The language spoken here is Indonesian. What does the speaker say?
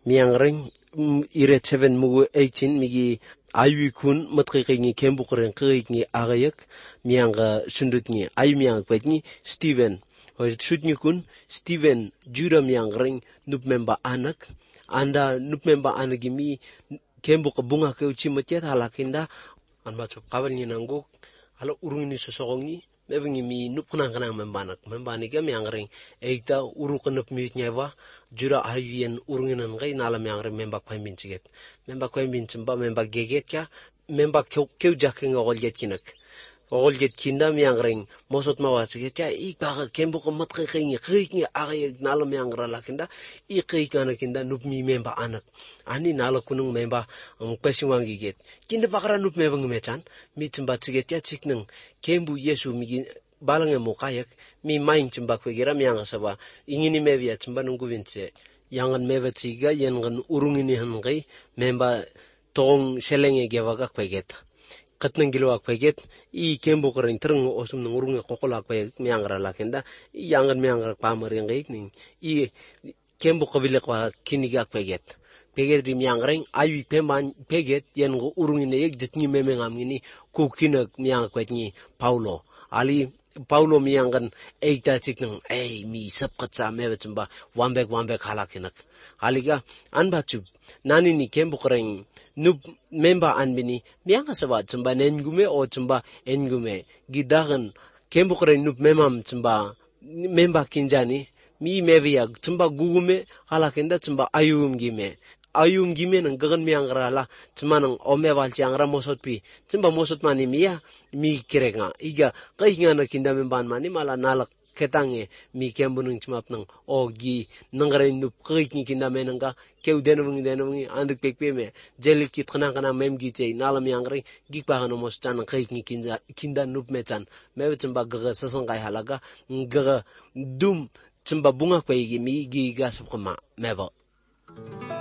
Miang ring ire 7 mugu 18 migi ayu kun matqiqi kembu qren qiqi agayak miang sundut ni ayu miang kwetni Steven o shutni kun Steven jura miang ring nup memba anak anda nup memba anagi mi kembu bunga ke uchi matiat halakinda an macho qabal ni nangu ala urungni sosogongi mevingi mi nup kana membani ga miang ring eita uru kanup mi nyewa jura ayien urunginan ngai nala miang ring memba kwaimin chiget memba kwaimin chimba memba geget kya memba keu jaking ogolget kinak ogolget kinda miang ring mosot mawa chiget ya ikba kembu ko mat qingi ay nala miang ralakinda iqikana kinda nup mi memba anak ani nala kunung memba kwesiwangi get kinda bakara nup mevang mechan mi chimba chiget ya chiknang kembu yesu mi balange mukayak mi main chimba kwegira miang saba ingini mevia chimba nunggu vinche yangan meva chiga yangan urungini hangai memba tong selenge gewaga kweget katnang gilwa kweget I kembu kering tereng osum nang urunge kokola kweget miang ralakenda yangan miang pamar yang ning I kembu kawile kwa kiniga kweget peget rim yang reng ayu peman peget yen go urungine yek jitni memengam ngini kukina miang kwetni Paulo ali Paulo miangan eita chiknang mi sapkatsa mewachamba wambek halakinak aliga anbachu nani ni kembu kering nup memba anbini mianga sawa chamba nengume o chamba engume gidagan kembu kering nup memam chamba memba kinjani mi mevia chamba gugume halakinda chamba ayum gime nang gagan mi angrala cmanang omewal ci angra mosot pi cimba mosot mani miya mi kirenga iga kainga na kinda memban mani mala nalak ketange mi kembunung cimap nang ogi nangre nup kaitni kinda menanga keu denung andik pekpe me jelit kit kana mem gite nala mi angre gikpa no mostan kaitni kinda nup mechan mewe cimba gaga sasangkai halaga gaga dum cimba bunga kwegi mi giga sapkama mevo